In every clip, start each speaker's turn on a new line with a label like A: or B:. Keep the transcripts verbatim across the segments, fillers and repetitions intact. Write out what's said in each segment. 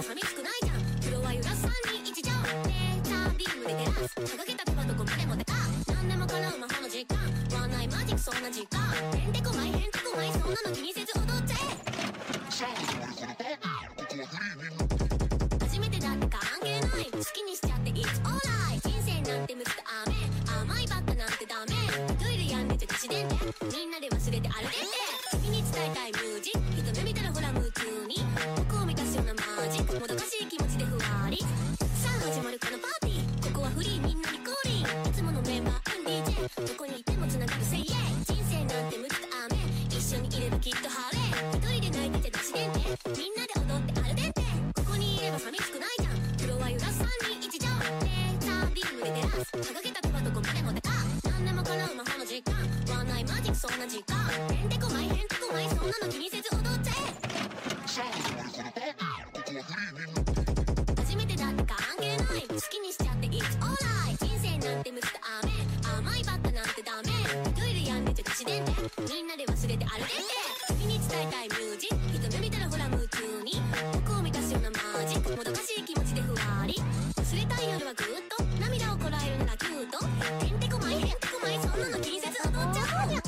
A: ば寂しくないじゃん。フロア揺らすさんにんいち乗レーザービームで照らす掲げた手はどこまでもでか何でも叶う魔法の時間ワンナイマジックそんな時間へんてこまいへんてこまいそんなの気にせず踊って初めてだって関係ない好きにしちゃって It's alright 人生なんてむずく雨甘いバッタなんてダメトイレやんでちゃ自然でみんなで忘れて歩けて君に伝えたいムージ一目見たらほら夢中に僕を満たすようなマジックもどかしい気持ちでふわりさあ始まるこのパーティーここはフリーみんなに降臨いつものメンバー ディージェー どこにいてもつながる Say yeah 人生なんてむずく雨一緒にいればきっと晴れ一人で泣いてちゃ出しでんでみんなで踊って歩けてここにいれば寂しくないじゃんフロア揺らすさんにんいち乗レーザービームで照らす掲げた手はどこまでもでか何でも叶う魔法の時間ワンナイマジックそんな時間へんてこまいへんてこまいそんなの気にせず踊って初めてだって関係ない好きにしちゃって It's alright 人生なんてむずく雨甘いバッタなんてダメトイレやんでちゃ出しでんでみんなで忘れて歩けて君に伝えたいミュージック一目見たらほら夢中に僕を満たすようなマジックもどかしい気持ちでふわり忘れたい夜はぐーっと涙をこらえるならキュートへんてこまいへんてこまいそんなの気にせず踊っちゃう。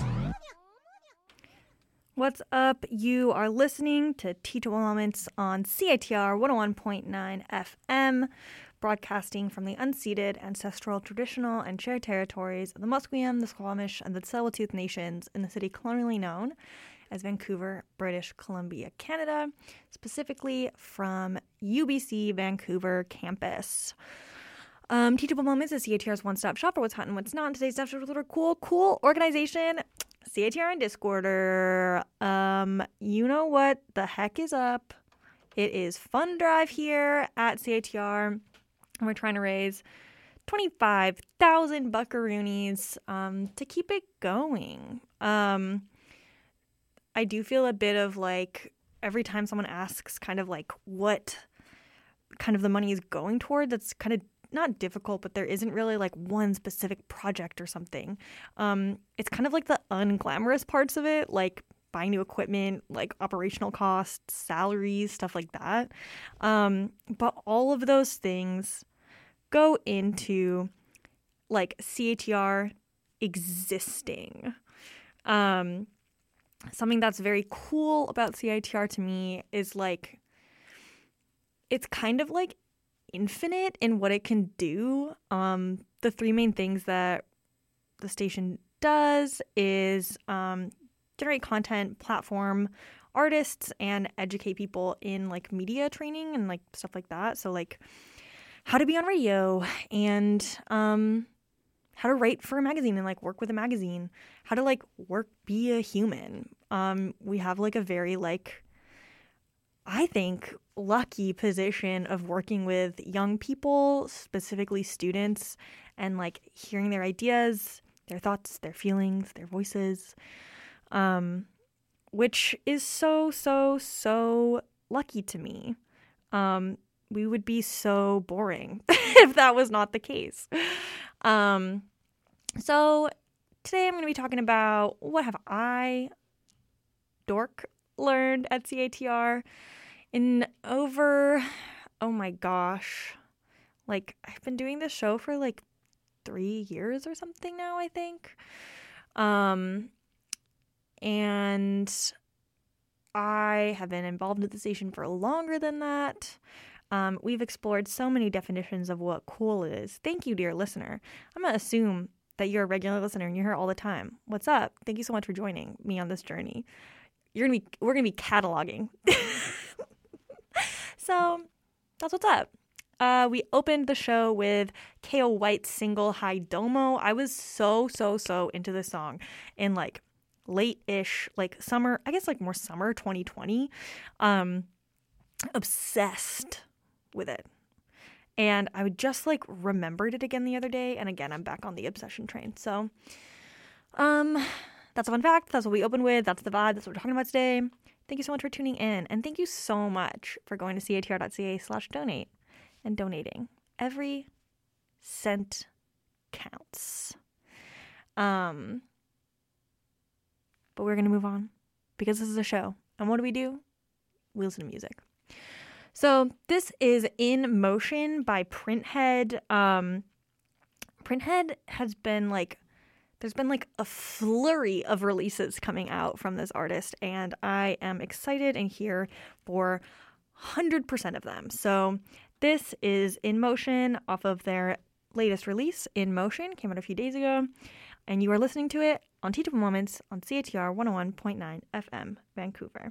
B: What's up? You are listening to Teachable Moments on C I T R one oh one point nine F M, broadcasting from the unceded, ancestral, traditional, and shared territories of the Musqueam, the Squamish, and the Tsleil-Waututh Nations in the city colonially known as Vancouver, British Columbia, Canada, specifically from U B C Vancouver campus. Um, Teachable Moments is C I T R's one-stop shop for what's hot and what's not. And today's episode is a little cool, cool organization. C I T R and Discorder. Um, you know what the heck is up? It is Fund Drive here at C I T R, and we're trying to raise twenty-five thousand buckaroonies um, to keep it going. Um, I do feel a bit of like every time someone asks kind of like what kind of the money is going toward, that's kind of not difficult, but there isn't really like one specific project or something. Um, it's kind of like the unglamorous parts of it, like buying new equipment, like operational costs, salaries, stuff like that. Um, but all of those things go into like C A T R existing. Um, something that's very cool about C I T R to me is like, it's kind of like infinite in what it can do. Um, the three main things that the station does is um, generate content, platform artists, and educate people in like media training and like stuff like that. So like how to be on radio and um, how to write for a magazine and like work with a magazine, how to like work, be a human. Um, we have like a very like, I think, lucky position of working with young people, specifically students, and like hearing their ideas, their thoughts, their feelings, their voices, um, which is so, so, so lucky to me. Um, we would be so boring if that was not the case. Um, so today I'm going to be talking about what have I, dork, learned at C A T R in over, oh my gosh, like I've been doing this show for like three years or something now, I think. Um, and I have been involved with the station for longer than that. Um, we've explored so many definitions of what cool is. Thank you, dear listener. I'm going to assume that you're a regular listener and you're here all the time. What's up? Thank you so much for joining me on this journey. You're gonna be, we're going to be cataloging. So that's what's up. Uh, we opened the show with K O White's single High Domo. I was so, so, so into this song in like late-ish, like summer, I guess like more summer twenty twenty. Um, obsessed with it. And I just like remembered it again the other day. And again, I'm back on the obsession train. So um, that's a fun fact. That's what we opened with. That's the vibe. That's what we're talking about today. Thank you so much for tuning in. And thank you so much for going to C A T R dot C A slash donate and donating. Every cent counts. Um, but we're going to move on because this is a show. And what do we do? We listen to music. So this is In Motion by Printhead. Um, Printhead has been like, there's been like a flurry of releases coming out from this artist, and I am excited and here for one hundred percent of them. So this is In Motion off of their latest release, In Motion, came out a few days ago, and you are listening to it on Teachable Moments on C A T R one oh one point nine F M, Vancouver.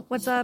B: What's up?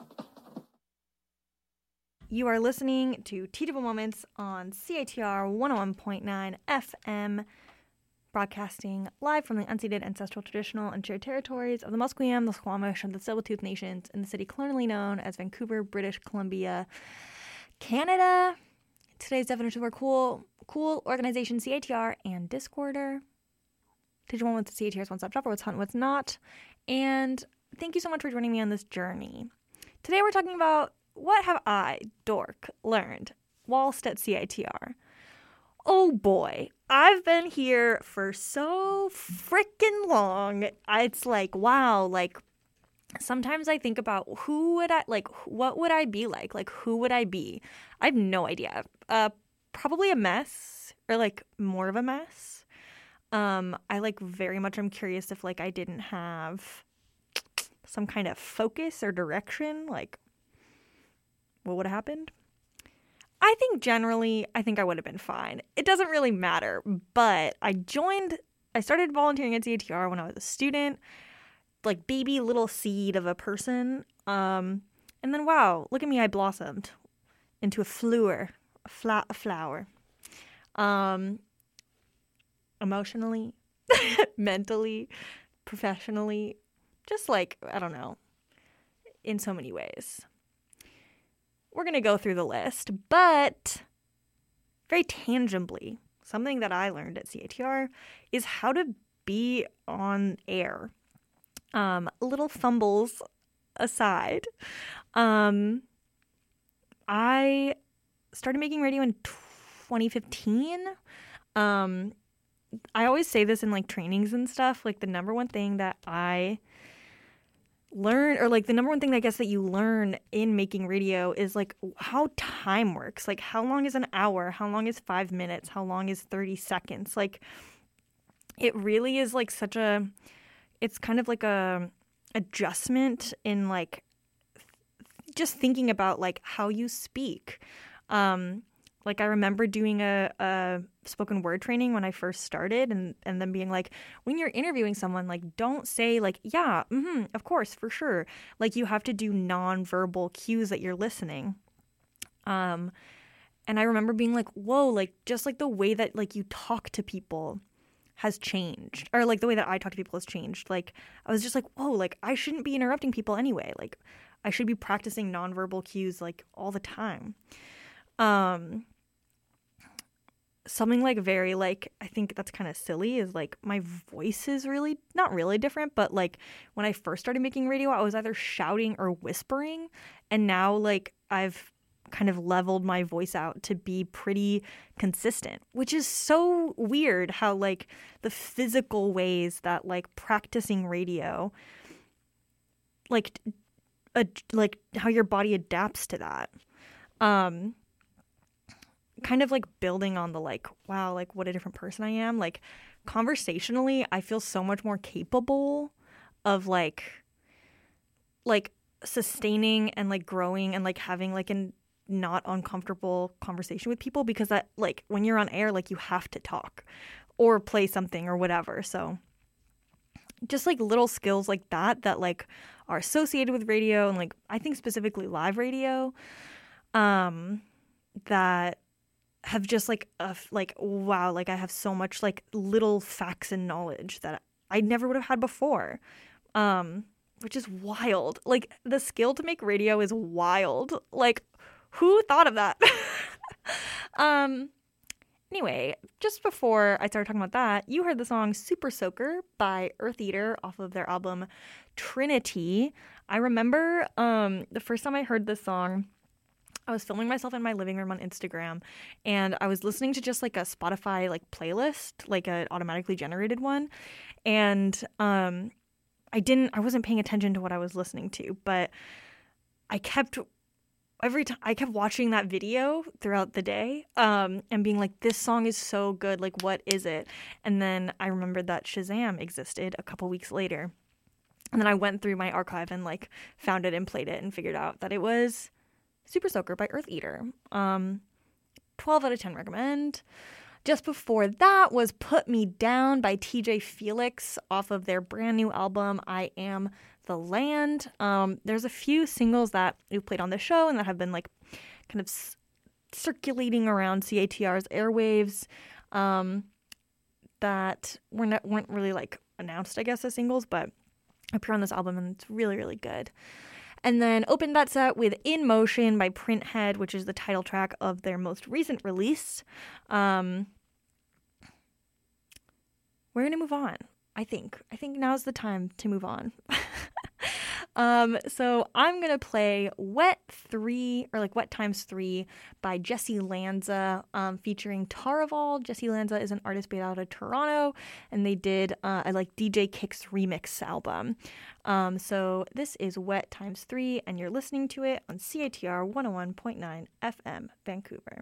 B: You are listening to Teachable Moments on C I T R one oh one point nine F M, broadcasting live from the unceded ancestral, traditional, and shared territories of the Musqueam, the Squamish, and the Tsleil-Waututh Nations in the city colonially known as Vancouver, British Columbia, Canada. Today's definitions were cool, cool organization, C I T R, and Discorder. Teachable Moments at C I T R's one-stop shop for what's hot and what's not. And thank you so much for joining me on this journey. Today we're talking about what have I, dork, learned whilst at C I T R. Oh boy, I've been here for so freaking long. It's like, wow, like sometimes I think about who would I, like, what would I be like? Like, who would I be? I have no idea. Uh, probably a mess, or like more of a mess. Um, I like very much am curious if like I didn't have some kind of focus or direction, like what would have happened? I think generally, I think I would have been fine. It doesn't really matter, but I joined, I started volunteering at C I T R when I was a student, like baby little seed of a person. Um, and then, wow, look at me, I blossomed into a flower, a, fla- a flower. Um, emotionally, mentally, professionally, just like, I don't know, in so many ways. We're going to go through the list, but very tangibly, something that I learned at C I T R is how to be on air. Um, little fumbles aside, um, I started making radio in twenty fifteen. Um, I always say this in like trainings and stuff, like the number one thing that I learn, or like the number one thing I guess that you learn in making radio is like how time works. Like how long is an hour? How long is five minutes? How long is thirty seconds? Like it really is like such a, it's kind of like a adjustment in like just thinking about like how you speak. Um, Like I remember doing a, a spoken word training when I first started, and, and then being like, when you're interviewing someone, like don't say like, yeah, mm-hmm, of course, for sure. Like you have to do nonverbal cues that you're listening. Um, and I remember being like, whoa, like just like the way that like you talk to people has changed, or like the way that I talk to people has changed. Like I was just like, whoa, like I shouldn't be interrupting people anyway. Like I should be practicing nonverbal cues like all the time. Um, something like very like, I think that's kind of silly is like my voice is really not really different, but like when I first started making radio, I was either shouting or whispering. And now like I've kind of leveled my voice out to be pretty consistent, which is so weird how like the physical ways that like practicing radio, like, a, like how your body adapts to that. Um, kind of like building on the like, wow, like what a different person I am. Like conversationally, I feel so much more capable of like, like sustaining and like growing and like having like an not uncomfortable conversation with people, because that like when you're on air, like you have to talk or play something or whatever. So just like little skills like that, that like are associated with radio and like, I think specifically live radio, um, that have just like a, like wow, like I have so much like little facts and knowledge that I never would have had before, um which is wild. Like the skill to make radio is wild. Like who thought of that? um anyway, just before I started talking about that, you heard the song Super Soaker by Earth Eater off of their album Trinity. I remember um the first time I heard this song, I was filming myself in my living room on Instagram, and I was listening to just like a Spotify like playlist, like an automatically generated one. And um, I didn't, I wasn't paying attention to what I was listening to, but I kept every time I kept watching that video throughout the day, um, and being like, this song is so good. Like, what is it? And then I remembered that Shazam existed a couple weeks later. And then I went through my archive and like found it and played it and figured out that it was Super Soaker by Earth Eater. Um, twelve out of ten recommend. Just before that was Put Me Down by T J Felix off of their brand new album, I Am The Land. Um, there's a few singles that we've played on the show and that have been like kind of s- circulating around C A T R's airwaves um, that were not, weren't really like announced, I guess, as singles, but appear on this album, and it's really, really good. And then opened that set with In Motion by Printhead, which is the title track of their most recent release. Um, we're going to move on, I think. I think now's the time to move on. um, so I'm going to play Wet three, or like Wet Times three by Jesse Lanza, um, featuring Taraval. Jesse Lanza is an artist based out of Toronto, and they did uh, a like D J Kicks remix album. Um, so this is Wet Times three, and you're listening to it on C A T R one oh one point nine F M, Vancouver.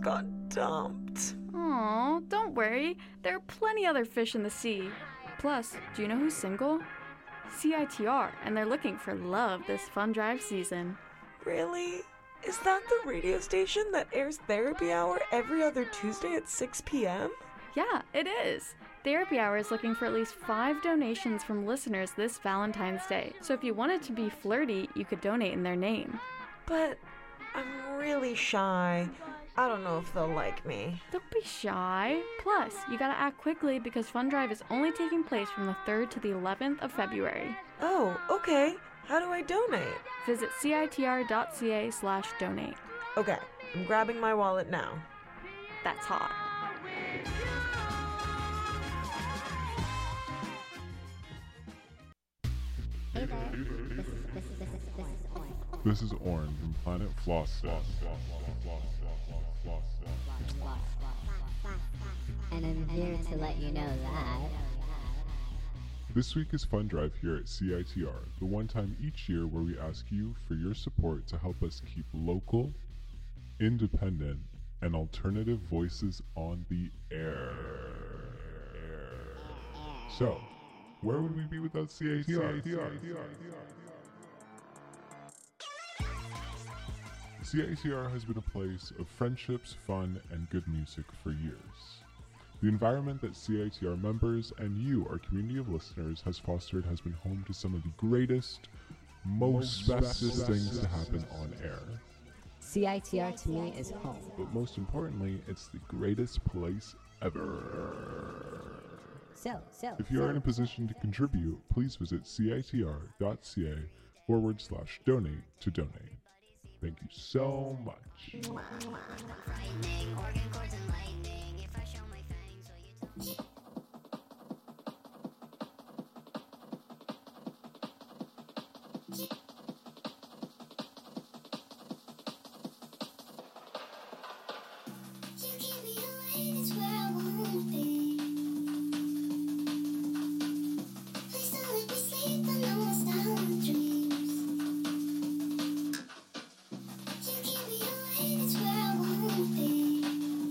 C: just got dumped.
D: Aw, don't worry. There are plenty other fish in the sea. Plus, do you know who's single? C I T R, and they're looking for love this fun drive season.
C: Really? Is that the radio station that airs Therapy Hour every other Tuesday at six p.m.?
D: Yeah, it is. Therapy Hour is looking for at least five donations from listeners this Valentine's Day. So if you wanted to be flirty, you could donate in their name.
C: But I'm really shy. I don't know if they'll like me.
D: Don't be shy. Plus, you gotta act quickly because Fun Drive is only taking place from the third to the eleventh of February.
C: Oh, okay. How do I donate?
D: Visit citr.ca slash donate.
C: Okay, I'm grabbing my wallet now.
D: That's hot.
E: Hey there, this is, this is, this is, this is Orange.
F: This is Orange from Planet Floss.
E: And I'm here to let you know that.
F: This week is Fun Drive here at C I T R, the one time each year where we ask you for your support to help us keep local, independent, and alternative voices on the air. So, where would we be without C I T R? C I T R has been a place of friendships, fun, and good music for years. The environment that C I T R members and you, our community of listeners, has fostered has been home to some of the greatest, most bestest things to happen on air.
E: C I T R to me is home.
F: But most importantly, it's the greatest place ever.
E: So, so,
F: If you
E: so.
F: are in a position to contribute, please visit citr.ca forward slash donate to donate. Thank you so much.
A: Frightening, organ cords and lightning. If I show my fangs, will you... You keep me away, that's where I wanna be. Please don't let me sleep, I know it's not dreams. You keep me away, that's where I wanna be.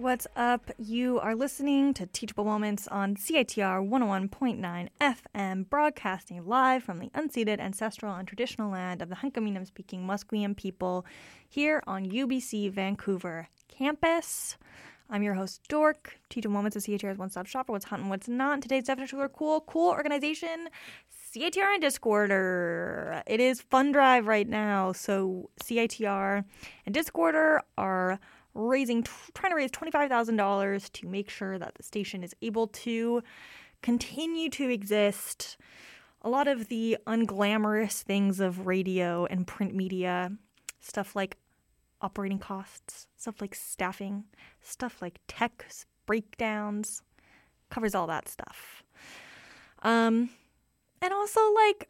B: What's up? You are listening to Teachable Moments on C I T R one oh one point nine F M, broadcasting live from the unceded, ancestral, and traditional land of the Hunkaminam-speaking Musqueam people here on U B C Vancouver campus. I'm your host, Dork. Teachable Moments of C I T R's one-stop shop for what's hot and what's not. And today's definition of cool, cool organization, C I T R and Discorder. It is Fund Drive right now, so C I T R and Discorder are raising, trying to raise twenty-five thousand dollars to make sure that the station is able to continue to exist. A lot of the unglamorous things of radio and print media, stuff like operating costs, stuff like staffing, stuff like tech breakdowns, covers all that stuff. Um, and also like,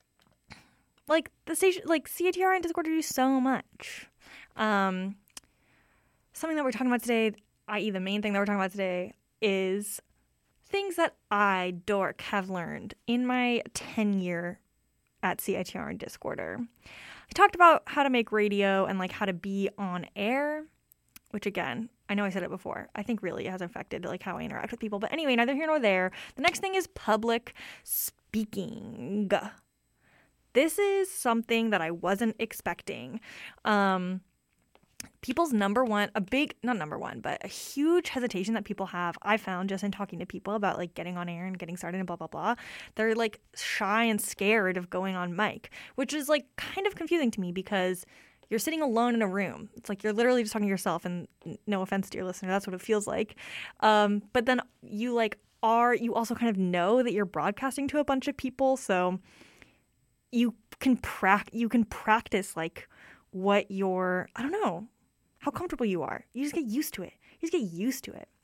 B: like the station, like C I T R and Discord do so much. Um, something that we're talking about today, that is the main thing that we're talking about today, is things that I, Dork, have learned in my tenure at C I T R and Discorder. I talked about how to make radio and like how to be on air, which again, I know I said it before. I think really it has affected like how I interact with people. But anyway, neither here nor there. The next thing is public speaking. This is something that I wasn't expecting. Um, people's number one, a big, not number one, but a huge hesitation that people have, I found just in talking to people about like getting on air and getting started and blah, blah, blah. They're like shy and scared of going on mic, which is like kind of confusing to me because you're sitting alone in a room. It's like you're literally just talking to yourself, and no offense to your listener, that's what it feels like. Um, but then you like are, you also kind of know that you're broadcasting to a bunch of people. So you can prac- you can practice like what you're, I don't know, how comfortable you are. You just get used to it. You just get used to it.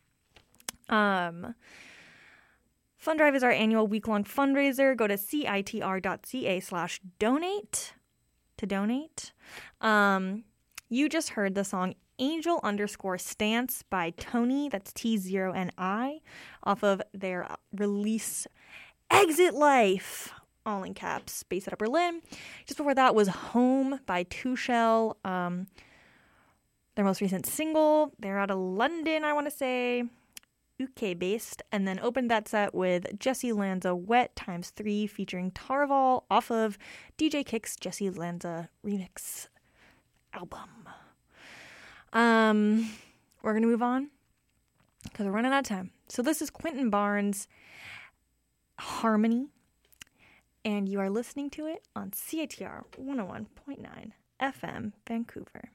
B: Um, Fund Drive is our annual week-long fundraiser. Go to citr.ca slash donate to donate. Um, you just heard the song Angel underscore Stance by Tony, that's T zero N I, off of their release Exit Life, all in caps, based out of Berlin. Just before that was Home by Two Shell, um, their most recent single. They're out of London, I want to say, U K based, and then opened that set with Jesse Lanza Wet times three featuring Tarval off of D J Kick's Jesse Lanza remix album. Um, we're going to move on because we're running out of time. So this is Quentin Barnes' Harmony, and you are listening to it on C I T R one oh one point nine F M Vancouver.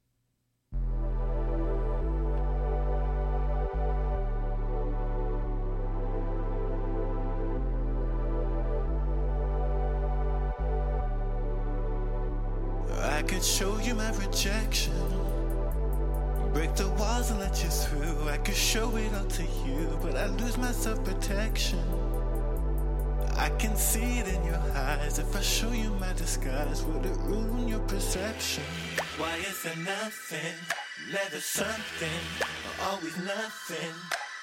G: I could show you my rejection, break the walls and let you through. I could show it all to you, but I lose my self-protection. I can see it in your eyes. If I show you my disguise, would it ruin your perception? Why is there nothing, never something, or always nothing?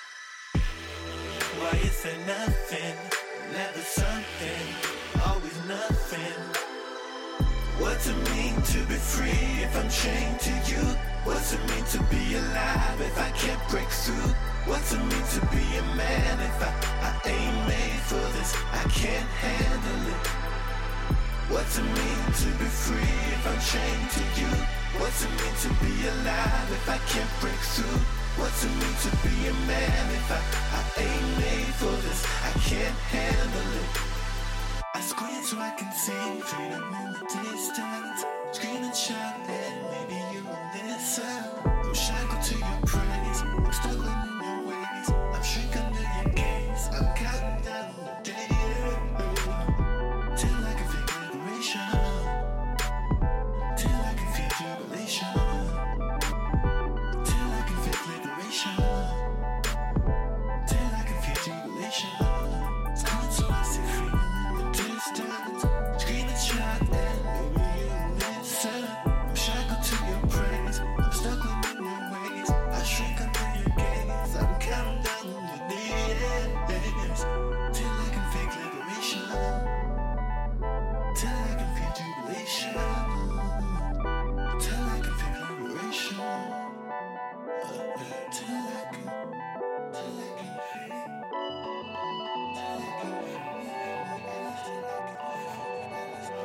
G: Why is there nothing, never something, always nothing? What's it mean to be free if I'm chained to you? What's it mean to be alive if I can't break through? What's it mean to be a man if I, I ain't made for this? I can't handle it. What's it mean to be free if I'm chained to you? What's it mean to be alive if I can't break through? What's it mean to be a man if I, I ain't made for this? I can't handle it. I squint so I can see freedom in the distance. Scream and shout and maybe you will listen. I'm shackled to your praise, I'm still in your ways. I'm shrink under your gaze, I'm counting down the days till I can feel liberation, till I can feel jubilation, till I can feel liberation, till I can feel jubilation. Squint so I see freedom. Scream and shout and maybe you listen. I'm shackled to your praise, I'm stuck in your way.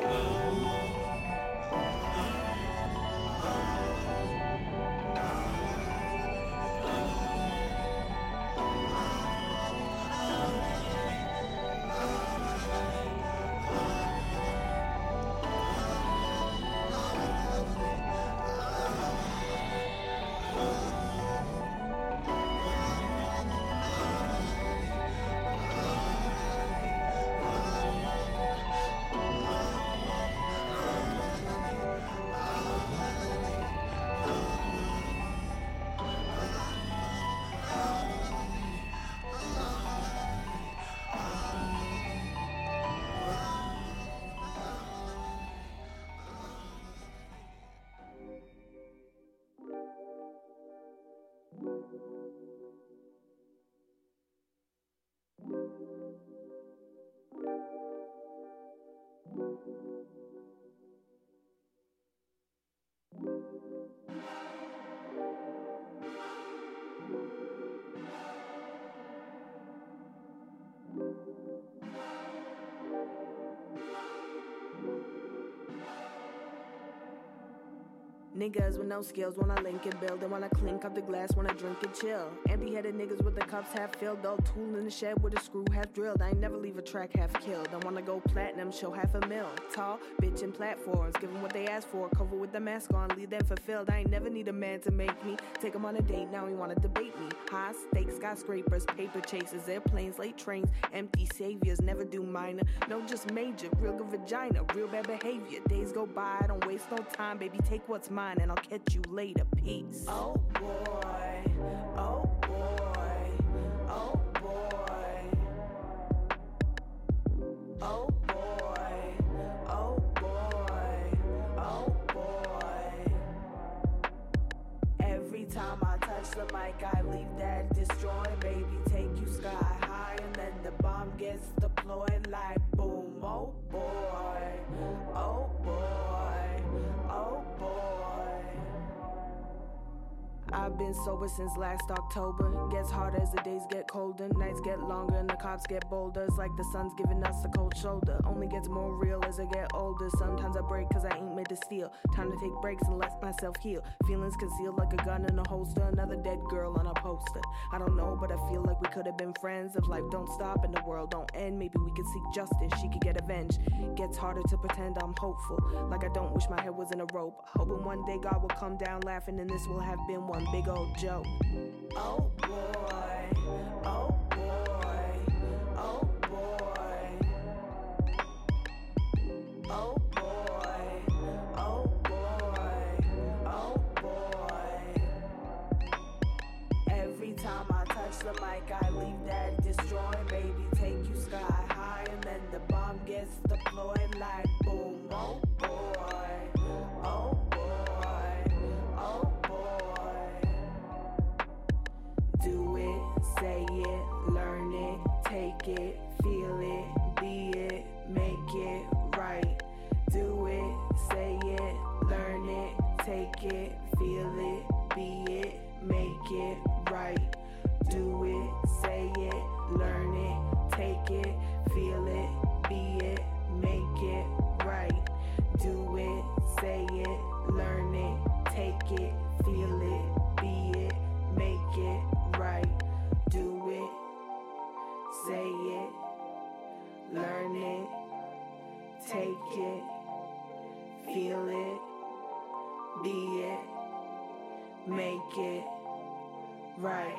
H: Niggas with no skills wanna link and build. They wanna clink up the glass, wanna drink and chill. Empty-headed niggas with the cups half filled. Old tool in the shed with a screw half drilled. I ain't never leave a track half killed. I wanna go platinum, show half a mil. Tall, bitch in platforms, give them what they ask for. Cover with the mask on, leave them fulfilled. I ain't never need a man to make me. Take him on a date, now he wanna debate me. High stakes, skyscrapers, paper chasers, airplanes, late trains, empty saviors, never do minor. No, just major, real good vagina, real bad behavior. Days go by, don't waste no time, baby, take what's mine. And I'll catch you later, peace. Oh boy, oh boy, oh boy, oh boy, oh boy, oh boy. Every time I touch the mic, I leave that destroyed, baby. Take you sky high, and then the bomb gets deployed like boom. Oh boy, oh boy, oh boy. I've been sober since last October. Gets harder as the days get colder, nights get longer and the cops get bolder. It's like the sun's giving us a cold shoulder. Only gets more real as I get older. Sometimes I break cause I ain't made to steal. Time to take breaks and let myself heal. Feelings concealed like a gun in a holster. Another dead girl on a poster. I don't know, but I feel like we could have been friends. If life don't stop and the world don't end, maybe we could seek justice, she could get avenged. Gets harder to pretend I'm hopeful, like I don't wish my head was in a rope. Hoping one day God will come down laughing and this will have been one big old joke. Oh boy, oh boy, oh boy, oh boy, oh boy, oh boy. Every time I touch the mic, I leave that destroyed, baby. Take you sky high, and then the bomb gets deployed like boom. Oh boy, oh boy, oh boy. Do it, say it, learn it, take it, feel it, be it, make it right. Do it, say it, learn it, take it, feel it, be it, make it right. Do it, say it, learn it, take it, feel it, be it, make it right. Do it, say it, learn it, take it, feel it, be it, make it right. Do it, say it, learn it, take it, feel it, be it, make it right.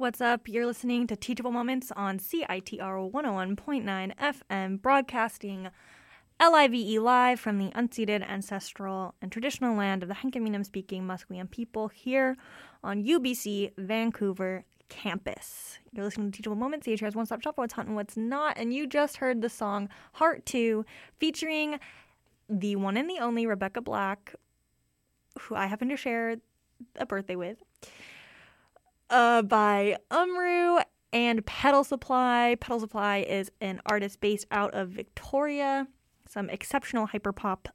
B: What's up? You're listening to Teachable Moments on C I T R one oh one point nine F M, broadcasting L I V E live from the unceded, ancestral, and traditional land of the Hunkaminam-speaking Musqueam people here on U B C Vancouver campus. You're listening to Teachable Moments, C H R's one-stop shop for what's hot and what's not, and you just heard the song Heart two featuring the one and the only Rebecca Black, who I happen to share a birthday with, uh, by Umru and Pedal Supply. Pedal Supply is an artist based out of Victoria. Some exceptional hyperpop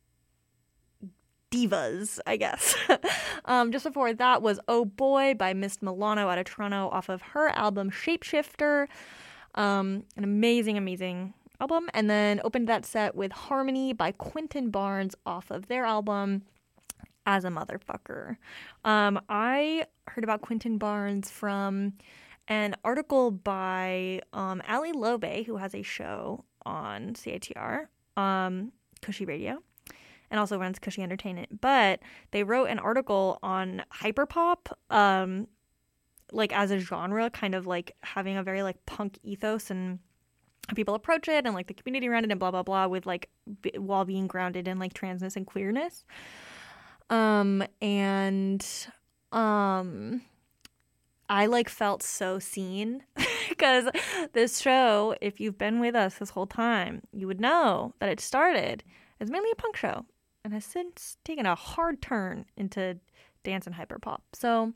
B: divas, I guess. um, just before that was Oh Boy by Miss Milano out of Toronto off of her album Shapeshifter. Um, an amazing, amazing album. And then opened that set with Harmony by Quentin Barnes off of their album As a Motherfucker. Um, I heard about Quentin Barnes from an article by um, Ali Lobe, who has a show on C I T R, um, Cushy Radio, and also runs Cushy Entertainment. But they wrote an article on hyperpop, um, like as a genre, kind of like having a very like punk ethos and how people approach it and like the community around it and blah, blah, blah, with like b- while being grounded in like transness and queerness. Um, and, um, I like felt so seen because this show, if you've been with us this whole time, you would know that it started as mainly a punk show and has since taken a hard turn into dance and hyperpop. So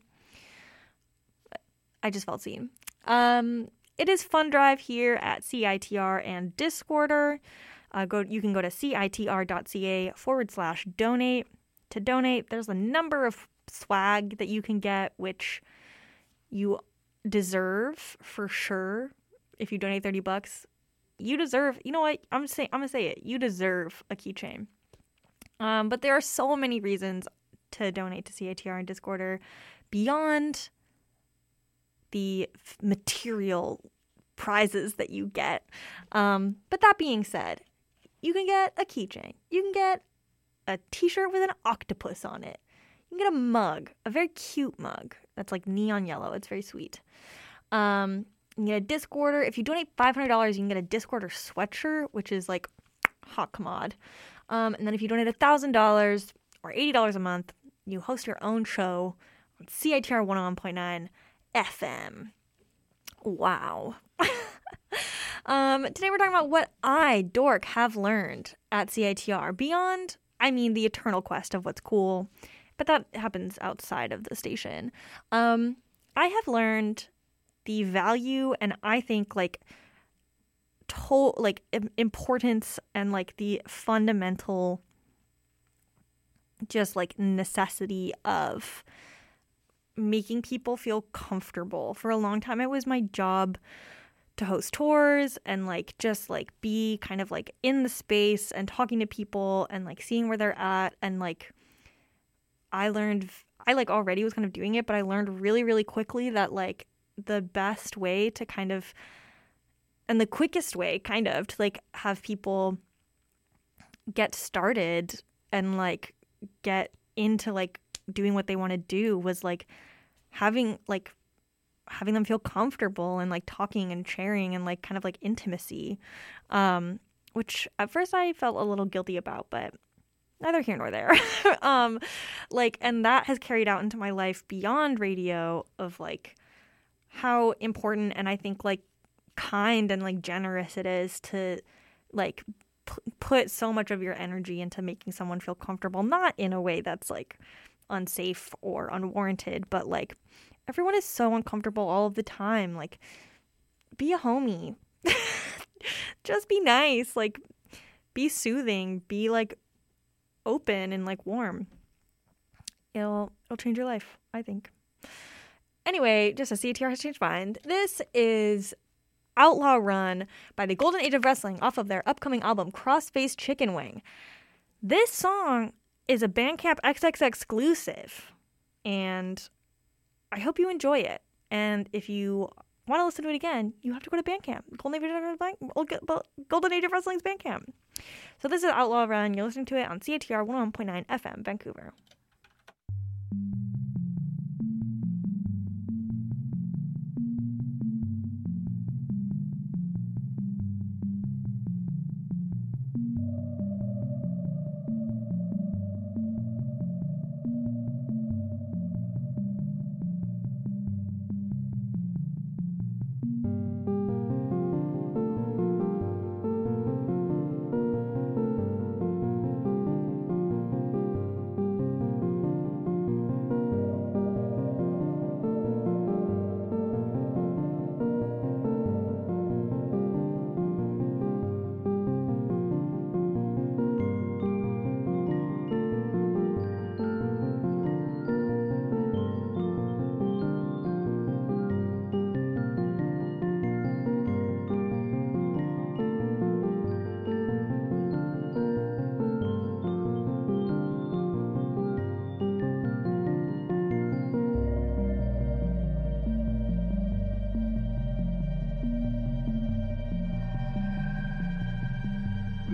B: I just felt seen. Um, it is Fun Drive here at C I T R and Discorder. Uh, go, you can go to citr.ca forward slash donate to donate. There's a number of swag that you can get, which you deserve for sure. If you donate thirty bucks, you deserve, you know what? I'm saying, I'm gonna say it. You deserve a keychain. Um, but there are so many reasons to donate to C I T R and Discorder beyond the f- material prizes that you get. Um, but that being said, you can get a keychain. You can get a t-shirt with an octopus on it. You can get a mug, a very cute mug that's like neon yellow. It's very sweet. Um, you can get a Discorder. If you donate five hundred dollars, you can get a Discorder sweatshirt, which is like hot commod. Um, and then if you donate one thousand dollars or eighty dollars a month, you host your own show on C I T R one oh one point nine F M. Wow. um, today we're talking about what I, Dork, have learned at C I T R beyond, I mean, the eternal quest of what's cool, but that happens outside of the station. Um, I have learned the value and I think like to- like importance and like the fundamental just like necessity of making people feel comfortable. For a long time, it was my job to host tours and like just like be kind of like in the space and talking to people and like seeing where they're at. And like I learned, I like already was kind of doing it, but I learned really, really quickly that like the best way to kind of, and the quickest way kind of to like have people get started and like get into like doing what they want to do was like having like having them feel comfortable and like talking and sharing and like kind of like intimacy, um, which at first I felt a little guilty about, but neither here nor there. um, like, and that has carried out into my life beyond radio of like how important and I think like kind and like generous it is to like p- put so much of your energy into making someone feel comfortable, not in a way that's like unsafe or unwarranted, but like everyone is so uncomfortable all of the time. Like, be a homie. Just be nice. Like, be soothing. Be like open and like warm. It'll it'll change your life, I think. Anyway, just as C A T R has changed mind, this is Outlaw Run by the Golden Age of Wrestling off of their upcoming album Crossface Chicken Wing. This song is a Bandcamp X X exclusive, and I hope you enjoy it. And if you want to listen to it again, you have to go to Bandcamp. Golden Age of, Golden Age of Wrestling's Bandcamp. So this is Outlaw Run. You're listening to it on C A T R one oh one point nine F M, Vancouver.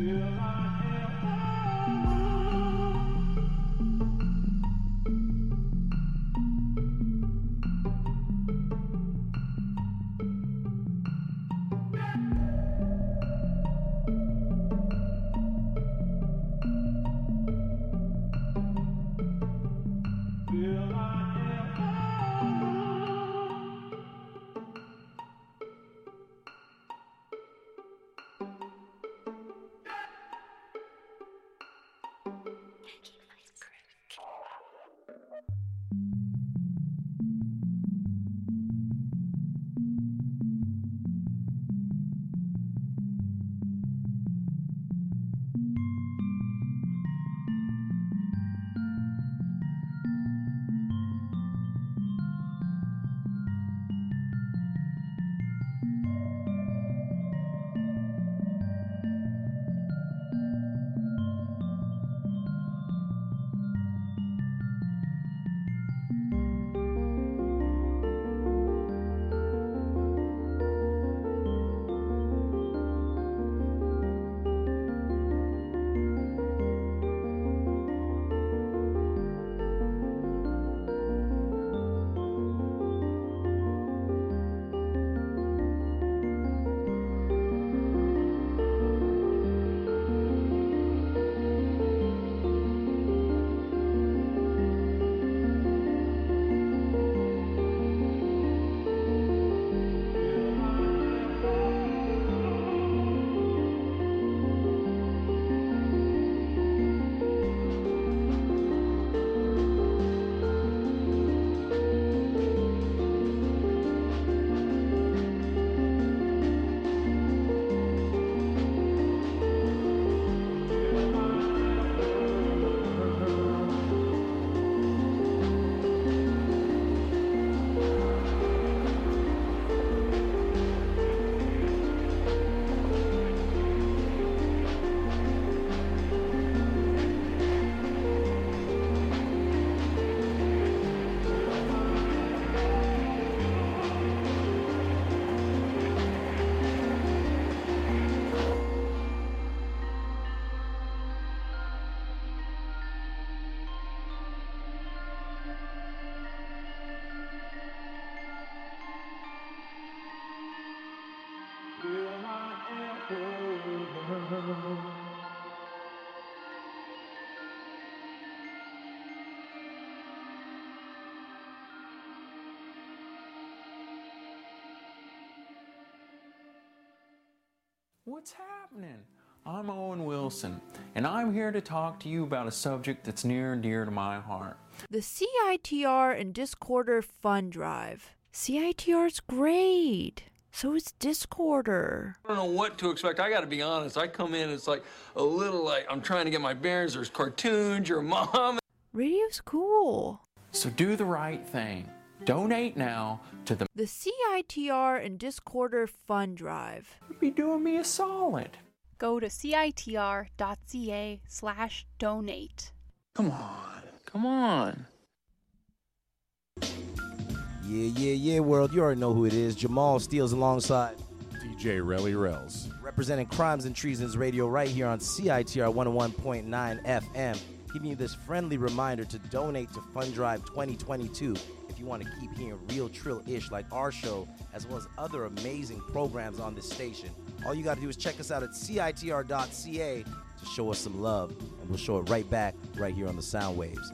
I: What's happening? I'm Owen Wilson, and I'm here to talk to you about a subject that's near and dear to my heart.
J: The C I T R and Discorder Fund Drive. C I T R's great. So is Discorder.
K: I don't know what to expect. I gotta be honest. I come in, it's like a little like I'm trying to get my bearings. There's cartoons, your mom.
J: Radio's cool.
I: So do the right thing. Donate now to the...
J: The C I T R and Discorder Fund Drive.
I: You'd be doing me a solid.
L: Go to citr.ca slash donate.
I: Come on. Come on.
M: Yeah, yeah, yeah, world. You already know who it is. Jamal Steels alongside
N: D J Relly Rels.
M: Representing Crimes and Treasons Radio right here on C I T R one oh one point nine F M. Giving you this friendly reminder to donate to Fund Drive twenty twenty-two if you want to keep hearing real trill-ish like our show, as well as other amazing programs on this station. All you got to do is check us out at C I T R dot C A to show us some love, and we'll show it right back right here on the sound waves.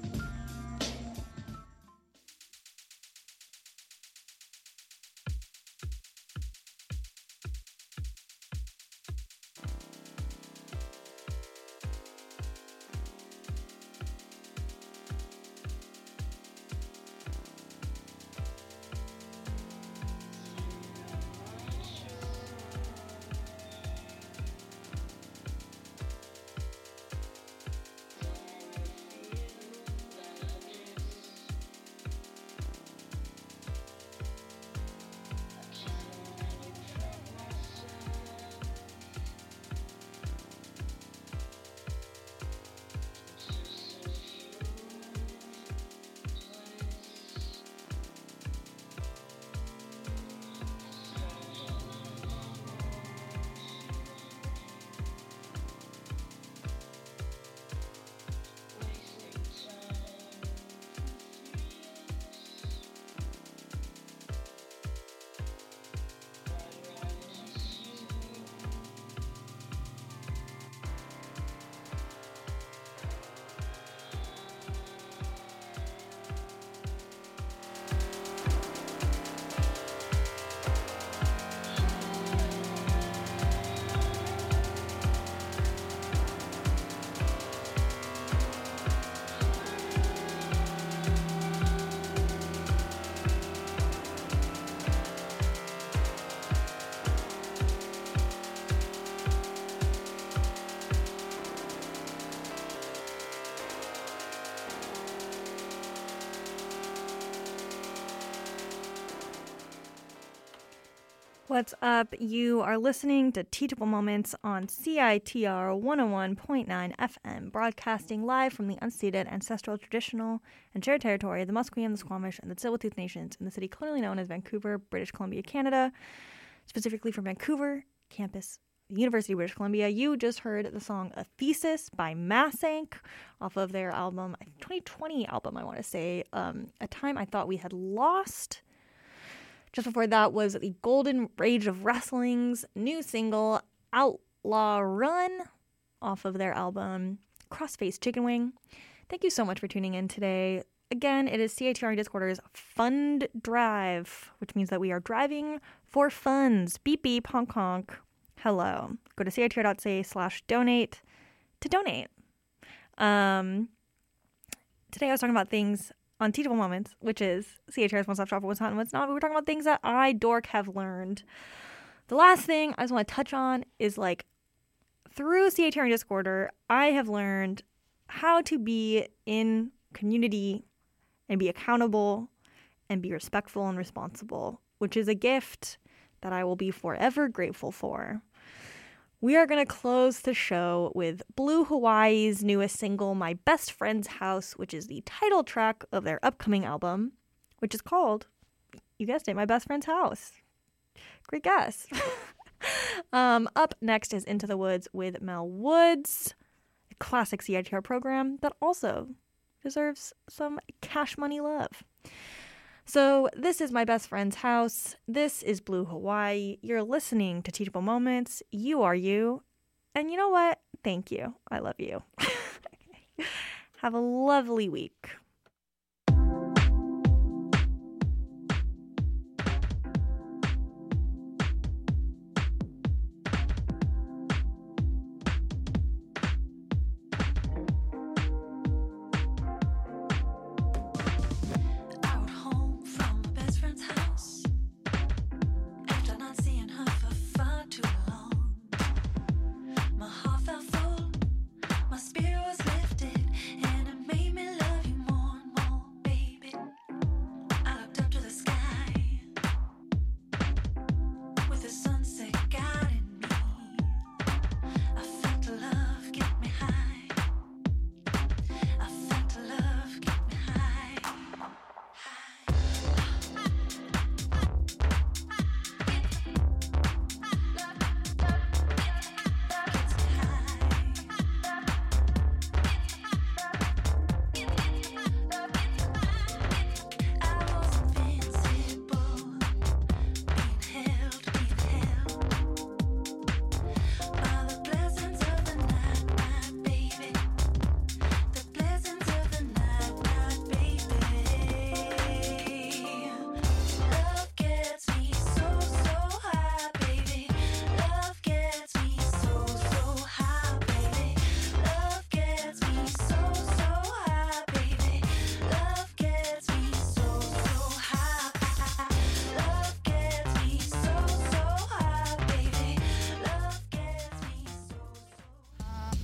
B: What's up? You are listening to Teachable Moments on C I T R one oh one point nine F M, broadcasting live from the unceded, ancestral, traditional, and shared territory of the Musqueam, the Squamish, and the Tsleil-Waututh Nations in the city colonially known as Vancouver, British Columbia, Canada, specifically from Vancouver campus, the University of British Columbia. You just heard the song A Thesis by Massank off of their album, twenty twenty album, I want to say, um, A Time I Thought We Had Lost. Just before that was the Golden Rage of Wrestling's new single, Outlaw Run, off of their album, Crossface Chicken Wing. Thank you so much for tuning in today. Again, it is C I T R Discorder's Fund Drive, which means that we are driving for funds. Beep beep, honk honk. Hello. Go to citr.ca slash donate to donate. Um, today I was talking about things on Teachable Moments, which is C H R's one-stop shop for what's hot and what's not. But we're talking about things that I, dork, have learned. The last thing I just want to touch on is, like, through C H R and Discorder, I have learned how to be in community and be accountable and be respectful and responsible, which is a gift that I will be forever grateful for. We are going to close the show with Blue Hawaii's newest single, My Best Friend's House, which is the title track of their upcoming album, which is called, you guessed it, My Best Friend's House. Great guess. um, up next is Into the Woods with Mel Woods, a classic C I T R program that also deserves some cash money love. So this is My Best Friend's House. This is Blue Hawaii. You're listening to Teachable Moments. You are you. And you know what? Thank you. I love you. Have a lovely week.